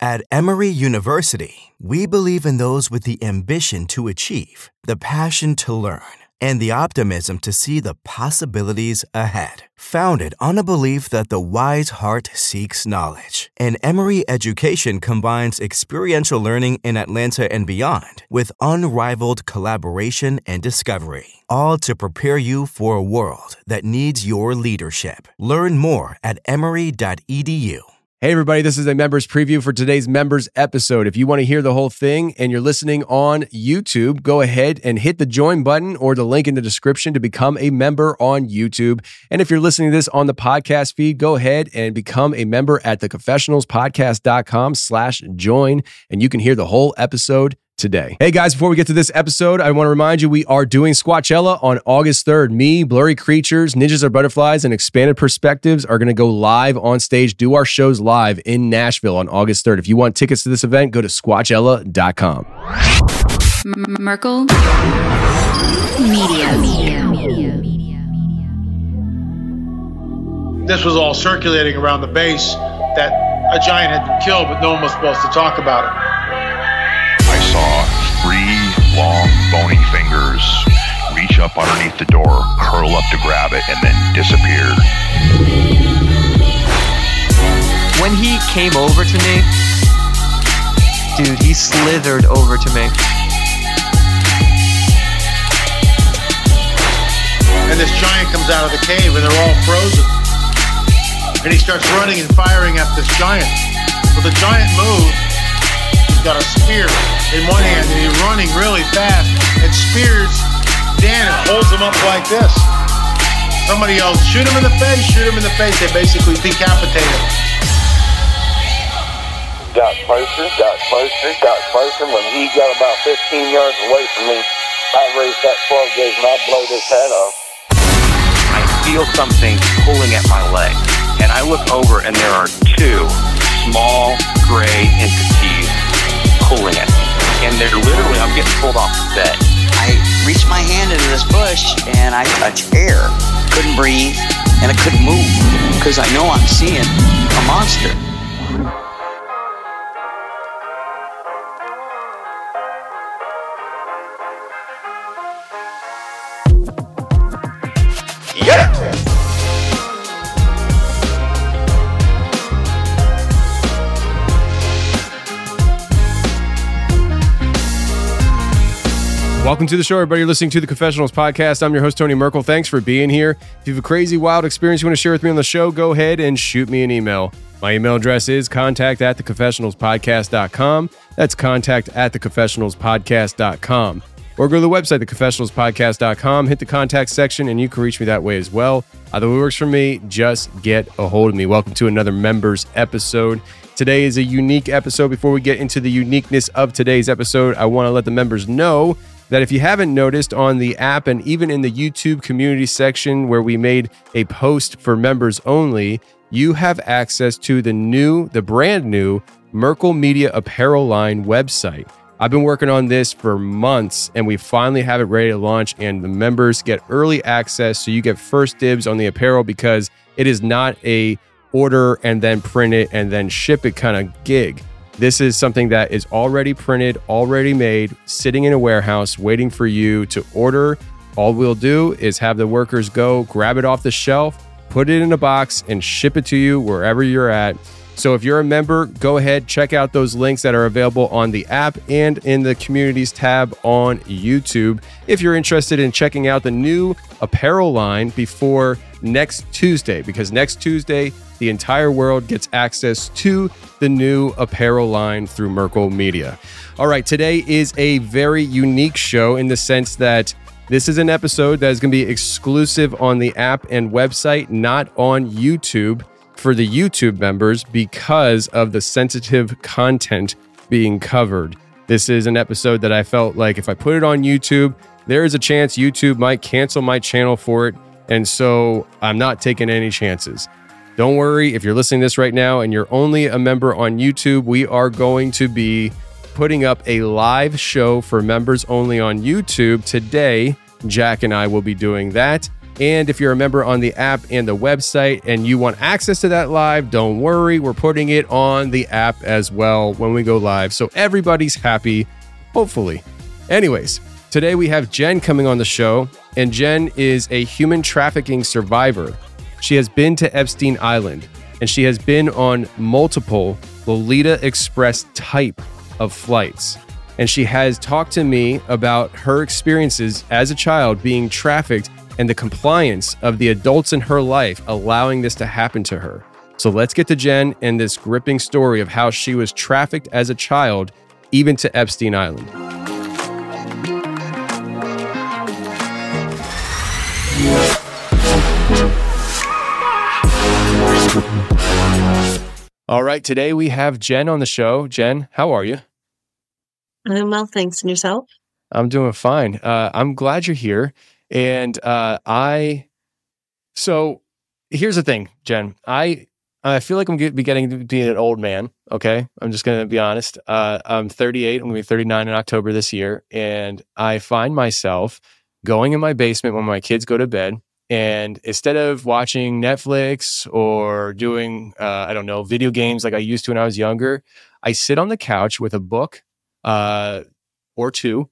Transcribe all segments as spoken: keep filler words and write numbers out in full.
At Emory University, we believe in those with the ambition to achieve, the passion to learn, and the optimism to see the possibilities ahead. Founded on a belief that the wise heart seeks knowledge, and Emory education combines experiential learning in Atlanta and beyond with unrivaled collaboration and discovery, all to prepare you for a world that needs your leadership. Learn more at emory dot e d u. Hey everybody, this is a members preview for today's members episode. If you want to hear the whole thing and you're listening on YouTube, go ahead and hit the join button or the link in the description to become a member on YouTube. And if you're listening to this on the podcast feed, go ahead and become a member at the confessionals podcast dot com slash join, and you can hear the whole episode today. Hey guys, before we get to this episode, I want to remind you we are doing Squatchella on August third. Me, Blurry Creatures, Ninjas Are Butterflies, and Expanded Perspectives are going to go live on stage, do our shows live in Nashville on August third. If you want tickets to this event, go to squatchella dot com. M- Merkel Media. Media. This was all circulating around the base that a giant had been killed, but no one was supposed to talk about it. I saw three long, bony fingers reach up underneath the door, curl up to grab it, and then disappear. When he came over to me, dude, he slithered over to me. And this giant comes out of the cave, and they're all frozen. And he starts running and firing at this giant. Well, the giant moves. He's got a spear in one hand, and he's running really fast and spears Dan and holds him up like this. Somebody else, shoot him in the face, shoot him in the face. They basically decapitate him. Got closer, got closer, got closer. When he got about fifteen yards away from me, I raised that twelve gauge and I blowed his head off. I feel something pulling at my leg, and I look over, and there are two small gray entities pulling at me. And they're literally, I'm getting pulled off the bed. I reached my hand into this bush and I touched air. Couldn't breathe and I couldn't move because I know I'm seeing a monster. Yeah! Welcome to the show, everybody. You're listening to the Confessionals Podcast. I'm your host, Tony Merkel. Thanks for being here. If you have a crazy, wild experience you want to share with me on the show, go ahead and shoot me an email. My email address is contact at the confessionals podcast dot com. That's contact at the confessionals podcast dot com. Or go to the website, the confessionals podcast dot com, hit the contact section, and you can reach me that way as well. Either way works for me, just get a hold of me. Welcome to another members episode. Today is a unique episode. Before we get into the uniqueness of today's episode, I want to let the members know that if you haven't noticed on the app and even in the YouTube community section where we made a post for members only, you have access to the new, the brand new Merkel Media Apparel line website. I've been working on this for months and we finally have it ready to launch, and the members get early access. So you get first dibs on the apparel because it is not a order and then print it and then ship it kind of gig. This is something that is already printed, already made, sitting in a warehouse, waiting for you to order. All we'll do is have the workers go grab it off the shelf, put it in a box, and ship it to you wherever you're at. So if you're a member, go ahead, check out those links that are available on the app and in the communities tab on YouTube. If you're interested in checking out the new apparel line before next Tuesday, because next Tuesday, the entire world gets access to the new apparel line through Merkel Media. All right, today is a very unique show in the sense that this is an episode that is going to be exclusive on the app and website, not on YouTube for the YouTube members because of the sensitive content being covered. This is an episode that I felt like if I put it on YouTube, there is a chance YouTube might cancel my channel for it. And so I'm not taking any chances. Don't worry, if you're listening to this right now and you're only a member on YouTube, we are going to be putting up a live show for members only on YouTube today. Jack and I will be doing that. And if you're a member on the app and the website and you want access to that live, don't worry. We're putting it on the app as well when we go live. So everybody's happy, hopefully. Anyways, today we have Jen coming on the show, and Jen is a human trafficking survivor. She has been to Epstein Island, and she has been on multiple Lolita Express type of flights. And she has talked to me about her experiences as a child being trafficked and the compliance of the adults in her life allowing this to happen to her. So let's get to Jen and this gripping story of how she was trafficked as a child, even to Epstein Island. All right, today we have Jen on the show. Jen, how are you? I'm well, thanks. And yourself? I'm doing fine. Uh, I'm glad you're here. And uh, I, so here's the thing, Jen. I I feel like I'm get, be getting to be an old man. Okay, I'm just gonna be honest. Uh, I'm thirty-eight. I'm gonna be thirty-nine in October this year, and I find myself going in my basement when my kids go to bed, and instead of watching Netflix or doing uh, I don't know video games like I used to when I was younger, I sit on the couch with a book uh, or two,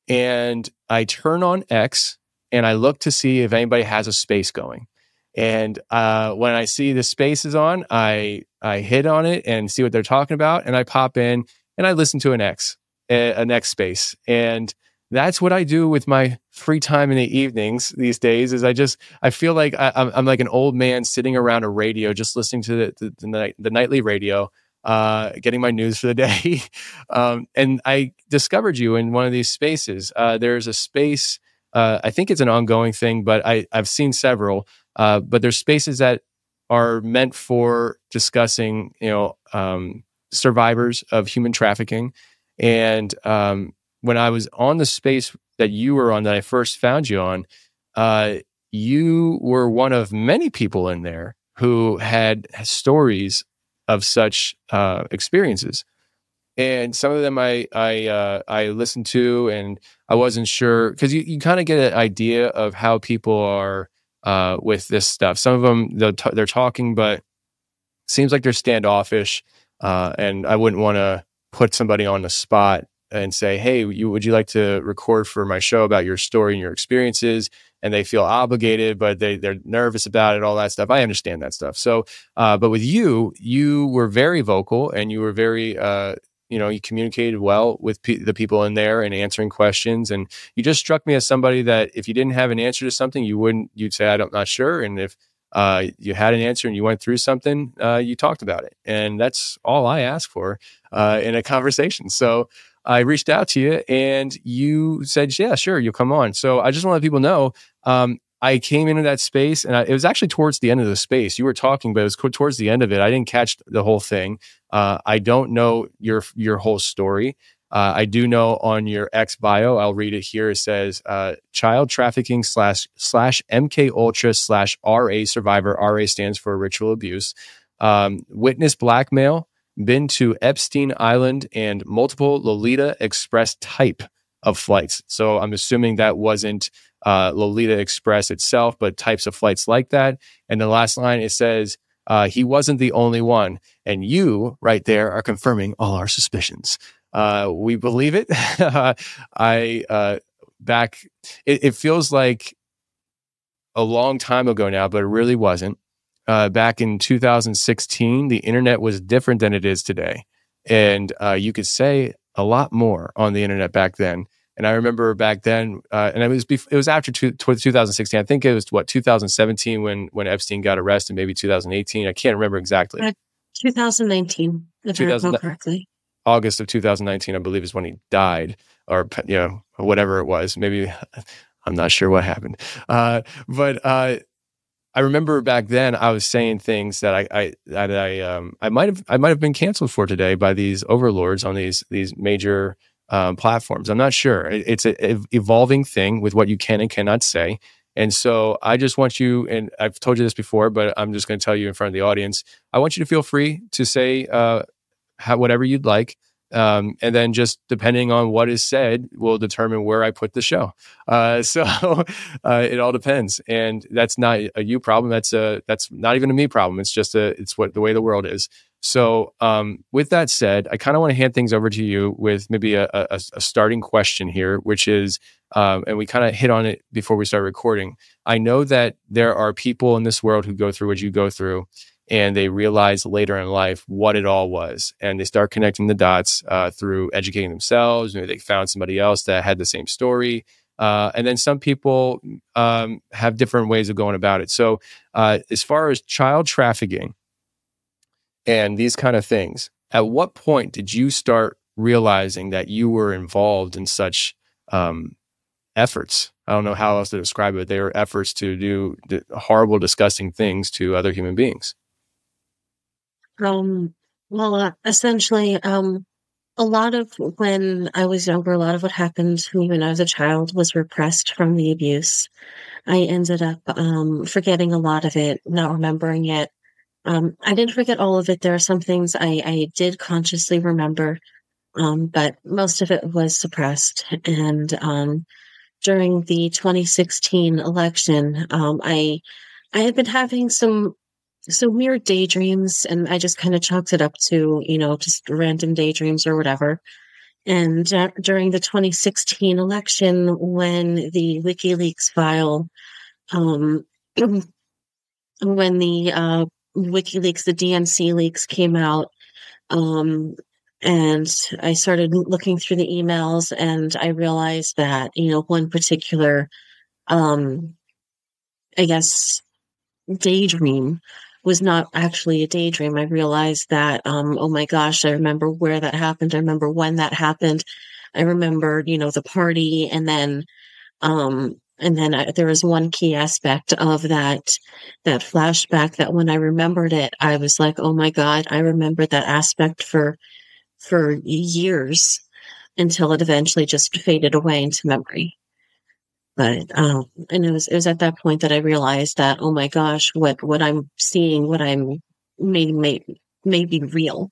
and I turn on X. And I look to see if anybody has a space going. And uh, when I see the space is on, I I hit on it and see what they're talking about. And I pop in and I listen to an X, an X space. And that's what I do with my free time in the evenings these days. Is I just I feel like I, I'm, I'm like an old man sitting around a radio, just listening to the the, the, night, the nightly radio, uh, getting my news for the day. um, and I discovered you in one of these spaces. Uh, there's a space. Uh, I think it's an ongoing thing, but I, I've seen several. Uh, but there's spaces that are meant for discussing, you know, um, survivors of human trafficking. And um, when I was on the space that you were on, that I first found you on, uh, you were one of many people in there who had stories of such uh, experiences. And some of them I I uh, I listened to, and I wasn't sure, because you, you kind of get an idea of how people are uh, with this stuff. Some of them they're, t- they're talking, but it seems like they're standoffish. Uh, and I wouldn't want to put somebody on the spot and say, "Hey, you, would you like to record for my show about your story and your experiences?" And they feel obligated, but they they're nervous about it, all that stuff. I understand that stuff. So, uh, but with you, you were very vocal, and you were very uh, you know, you communicated well with pe- the people in there and answering questions. And you just struck me as somebody that if you didn't have an answer to something, you wouldn't, you'd say, I'm not sure. And if uh, you had an answer and you went through something, uh, you talked about it. And that's all I ask for uh, in a conversation. So I reached out to you and you said, yeah, sure, you'll come on. So I just want to let people know, um, I came into that space, and I, it was actually towards the end of the space. You were talking, but it was co- towards the end of it. I didn't catch the whole thing. Uh, I don't know your your whole story. Uh, I do know on your X bio, I'll read it here. It says, uh, child trafficking slash slash M K Ultra slash R A survivor. R A stands for ritual abuse. Um, witness blackmail, been to Epstein Island, and multiple Lolita Express type of flights. So I'm assuming that wasn't uh, Lolita Express itself, but types of flights like that. And the last line, it says, uh, he wasn't the only one. And you right there are confirming all our suspicions. Uh, we believe it. I, uh, back, it, it feels like a long time ago now, but it really wasn't. Uh, back in two thousand sixteen, the internet was different than it is today. And uh, you could say a lot more on the internet back then. And I remember back then, uh, and it was bef- it was after two, two thousand sixteen. I think it was what two thousand seventeen when when Epstein got arrested. Maybe two thousand eighteen. I can't remember exactly. Uh, twenty nineteen, if I recall correctly. August of two thousand nineteen, I believe, is when he died, or you know, whatever it was. Maybe I'm not sure what happened. Uh, but uh, I remember back then I was saying things that I, I that I um I might have I might have been canceled for today by these overlords on these these major um, platforms. I'm not sure. It, it's an evolving thing with what you can and cannot say. And so I just want you, and I've told you this before, but I'm just going to tell you in front of the audience. I want you to feel free to say uh, how, whatever you'd like. Um, and then just depending on what is said will determine where I put the show. Uh, so uh, it all depends. And that's not a you problem. That's a, that's not even a me problem. It's just a, it's what the way the world is. So um, with that said, I kind of want to hand things over to you with maybe a, a, a starting question here, which is, um, and we kind of hit on it before we start recording. I know that there are people in this world who go through what you go through, and they realize later in life what it all was. And they start connecting the dots uh, through educating themselves. Maybe they found somebody else that had the same story. Uh, and then some people um, have different ways of going about it. So uh, as far as child trafficking and these kind of things, at what point did you start realizing that you were involved in such um, efforts? I don't know how else to describe it. They were efforts to do horrible, disgusting things to other human beings. Um, well, uh, essentially, um, a lot of when I was younger, a lot of what happened to me when I was a child was repressed from the abuse. I ended up um, forgetting a lot of it, not remembering it. Um, I didn't forget all of it. There are some things I, I did consciously remember, um, but most of it was suppressed. And um, during the twenty sixteen election, um, I I had been having some some weird daydreams, and I just kind of chalked it up to, you know, just random daydreams or whatever. And uh, during the twenty sixteen election, when the WikiLeaks file, um, when the uh, WikiLeaks, the D N C leaks came out, um, and I started looking through the emails, and I realized that, you know, one particular, um, I guess, daydream was not actually a daydream. I realized that, um, oh my gosh, I remember where that happened. I remember when that happened. I remembered, you know, the party. And then, um, and then I, there was one key aspect of that, that flashback that when I remembered it, I was like, oh my God, I remembered that aspect for, for years until it eventually just faded away into memory. But um, and it was it was at that point that I realized that, oh my gosh, what what I'm seeing, what I'm may may may be real.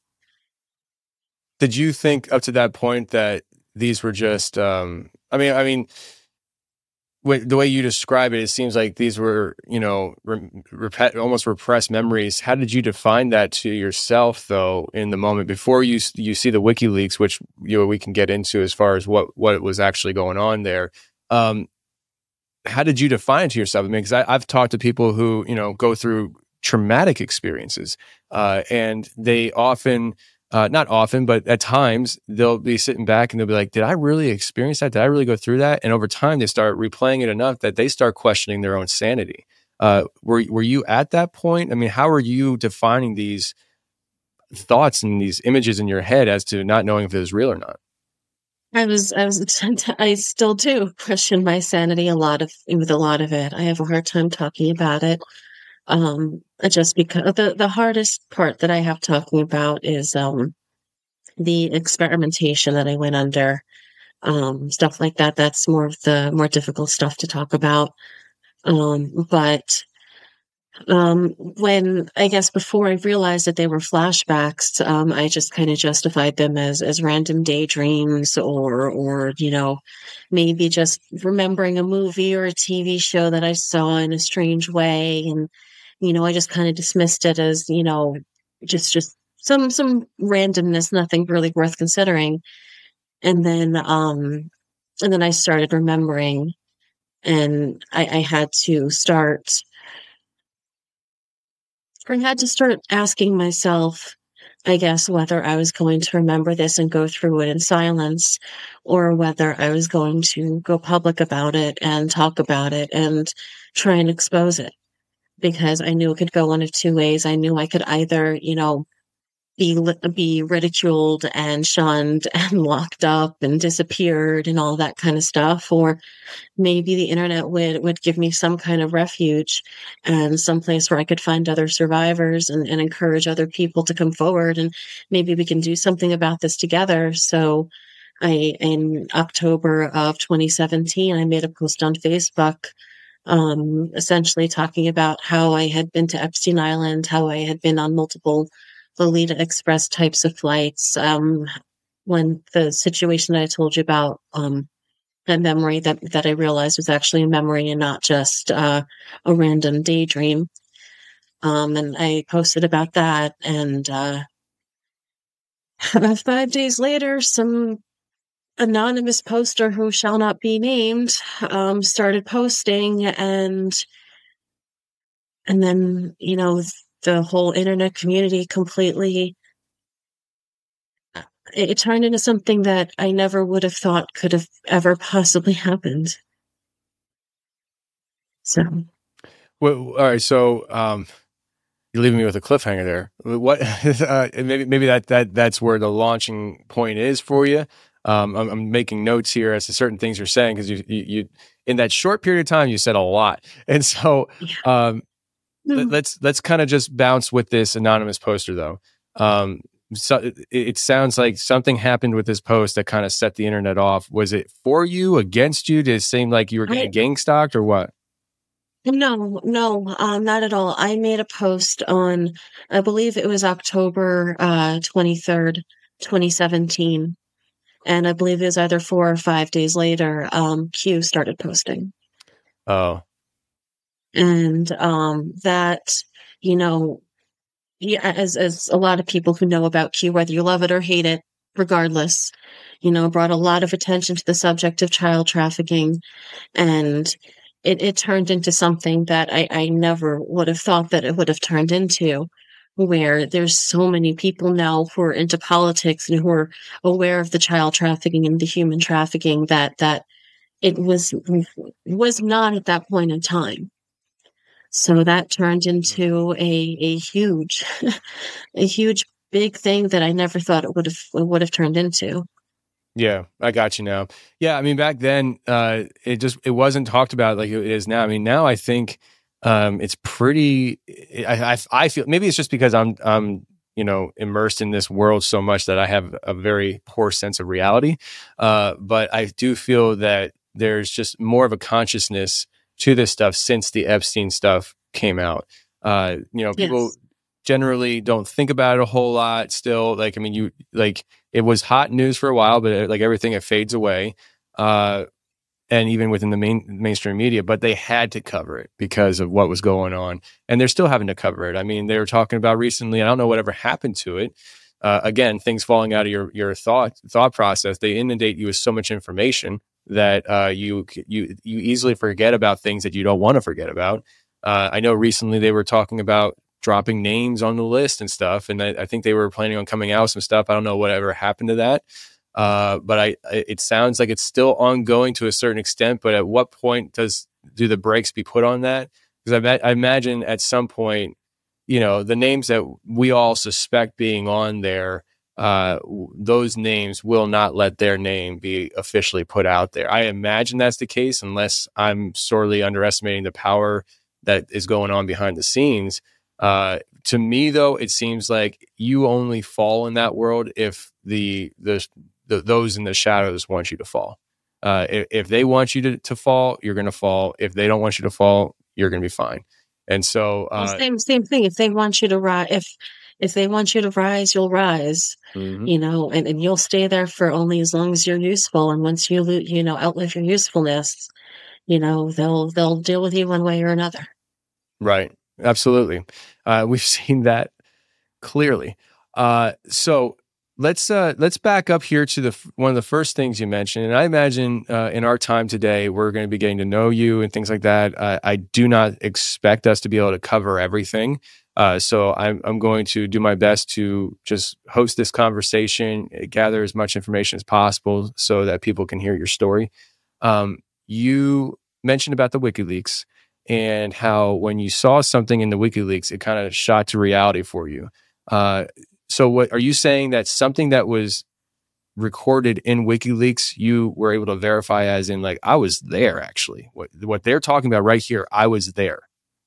Did you think up to that point that these were just? Um, I mean, I mean, when, the way you describe it, it seems like these were, you know, re- rep- almost repressed memories. How did you define that to yourself, though, in the moment before you you see the WikiLeaks, which you know we can get into as far as what what was actually going on there? Um, How did you define it to yourself? I mean, because I've talked to people who, you know, go through traumatic experiences, uh, and they often, uh, not often, but at times they'll be sitting back and they'll be like, did I really experience that? Did I really go through that? And over time, they start replaying it enough that they start questioning their own sanity. Uh, were, were you at that point? I mean, how are you defining these thoughts and these images in your head as to not knowing if it was real or not? I was, I was, I still do question my sanity a lot of, with a lot of it. I have a hard time talking about it. Um, just because the, the hardest part that I have talking about is, um, the experimentation that I went under, um, stuff like that. That's more of the more difficult stuff to talk about. Um, but Um, when I guess before I realized that they were flashbacks, um, I just kind of justified them as, as random daydreams or, or, you know, maybe just remembering a movie or a T V show that I saw in a strange way. And, you know, I just kind of dismissed it as, you know, just, just some, some randomness, nothing really worth considering. And then, um, and then I started remembering, and I, I had to start I had to start asking myself, I guess, whether I was going to remember this and go through it in silence, or whether I was going to go public about it and talk about it and try and expose it. Because I knew it could go one of two ways. I knew I could either, you know, be be ridiculed and shunned and locked up and disappeared and all that kind of stuff, or maybe the internet would, would give me some kind of refuge and some place where I could find other survivors and, and encourage other people to come forward, and maybe we can do something about this together. So I, in October of twenty seventeen, I made a post on Facebook, um, essentially talking about how I had been to Epstein Island, how I had been on multiple Lolita Express types of flights, um, when the situation that I told you about, um, that memory that, that I realized was actually a memory and not just uh, a random daydream. Um, and I posted about that. And uh, about five days later, some anonymous poster who shall not be named um, started posting, and and then, you know, the whole internet community completely, it, it turned into something that I never would have thought could have ever possibly happened. So, Well, all right. So, um, you're leaving me with a cliffhanger there. What? Uh, maybe maybe that that that's where the launching point is for you. Um, I'm, I'm making notes here as to certain things you're saying because you, you you in that short period of time you said a lot, and so um, let, let's let's kind of just bounce with this anonymous poster though. Um, so it, it sounds like something happened with this post that kind of set the internet off. Was it for you, against you? Did it seem like you were getting I, gang stalked or what? No, no, um, not at all. I made a post on, I believe it was October uh, twenty-third, twenty seventeen. And I believe it was either four or five days later, um, Q started posting. Oh. And um, that, you know, yeah, as, as a lot of people who know about Q, whether you love it or hate it, regardless, you know, brought a lot of attention to the subject of child trafficking. And It, it turned into something that I, I never would have thought that it would have turned into, where there's so many people now who are into politics and who are aware of the child trafficking and the human trafficking that, that it was, was not at that point in time. So that turned into a, a huge, a huge big thing that I never thought it would have, would have turned into. Yeah, I got you now. Yeah, I mean, back then, uh, it just it wasn't talked about like it is now. I mean, now I think um, it's pretty. I, I I feel maybe it's just because I'm I'm you know immersed in this world so much that I have a very poor sense of reality. Uh, but I do feel that there's just more of a consciousness to this stuff since the Epstein stuff came out. Uh, you know, people. Yes. Generally don't think about it a whole lot still. Like, I mean, you like it was hot news for a while, but it, like everything, it fades away. Uh, and even within the main mainstream media, but they had to cover it because of what was going on. And they're still having to cover it. I mean, they were talking about recently, I don't know whatever happened to it. Uh, again, things falling out of your, your thought, thought process. They inundate you with so much information that uh, you, you, you easily forget about things that you don't want to forget about. Uh, I know recently they were talking about dropping names on the list and stuff. And I, I think they were planning on coming out with some stuff. I don't know whatever happened to that. Uh, but I, it sounds like it's still ongoing to a certain extent, but at what point does, do the brakes be put on that? Because I, I imagine at some point, you know, the names that we all suspect being on there, uh, those names will not let their name be officially put out there. I imagine that's the case unless I'm sorely underestimating the power that is going on behind the scenes. Uh, to me, though, it seems like you only fall in that world if the the, the those in the shadows want you to fall. Uh, if, if they want you to, to fall, you're going to fall. If they don't want you to fall, you're going to be fine. And so, uh, well, same same thing. If they want you to rise, if if they want you to rise, you'll rise. Mm-hmm. You know, and, and you'll stay there for only as long as you're useful. And once you you know outlive your usefulness, you know they'll they'll deal with you one way or another. Right. Absolutely. Uh, we've seen that clearly. Uh, so let's uh, let's back up here to the one of the first things you mentioned. And I imagine uh, in our time today, we're going to be getting to know you and things like that. Uh, I do not expect us to be able to cover everything. Uh, so I'm, I'm going to do my best to just host this conversation, gather as much information as possible so that people can hear your story. Um, you mentioned about the WikiLeaks. And how when you saw something in the WikiLeaks, it kind of shot to reality for you. Uh, so what are you saying that something that was recorded in WikiLeaks, you were able to verify as in like, I was there actually. What what they're talking about right here, I was there.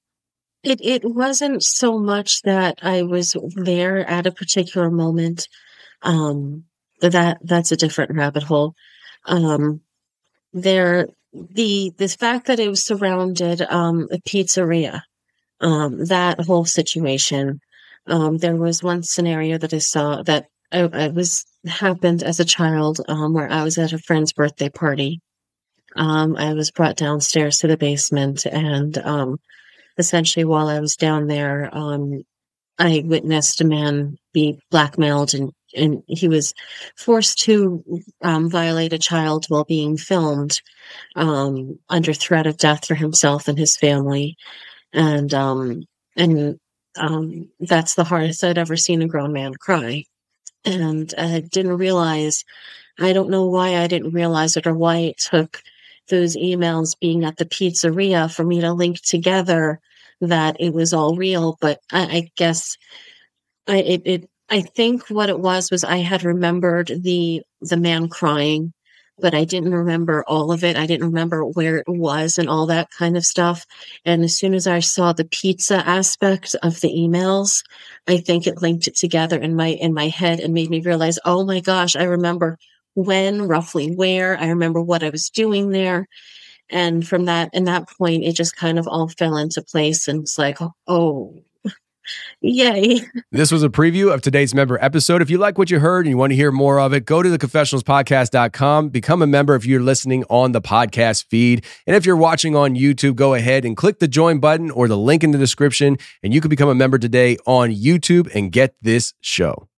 It it wasn't so much that I was there at a particular moment. Um, that that's a different rabbit hole. Um, there. The the fact that it was surrounded um, a pizzeria, um, that whole situation. Um, there was one scenario that I saw that I, I was happened as a child, um, where I was at a friend's birthday party. Um, I was brought downstairs to the basement, and um, essentially while I was down there, um, I witnessed a man be blackmailed, and, and he was forced to um, violate a child while being filmed, um, under threat of death for himself and his family. And um, and um, that's the hardest I'd ever seen a grown man cry. And I didn't realize, I don't know why I didn't realize it, or why it took those emails being at the pizzeria for me to link together that it was all real. But I, I guess I it, it I think what it was was I had remembered the the man crying, but I didn't remember all of it. I didn't remember where it was and all that kind of stuff. And as soon as I saw the pizza aspect of the emails, I think it linked it together in my in my head and made me realize, oh my gosh, I remember when, roughly where, I remember what I was doing there. And from that, in that point, it just kind of all fell into place, and it's like, oh, yay. This was a preview of today's member episode. If you like what you heard and you want to hear more of it, go to the confessionals podcast dot com. Become a member if you're listening on the podcast feed. And if you're watching on YouTube, go ahead and click the join button or the link in the description, and you can become a member today on YouTube and get this show.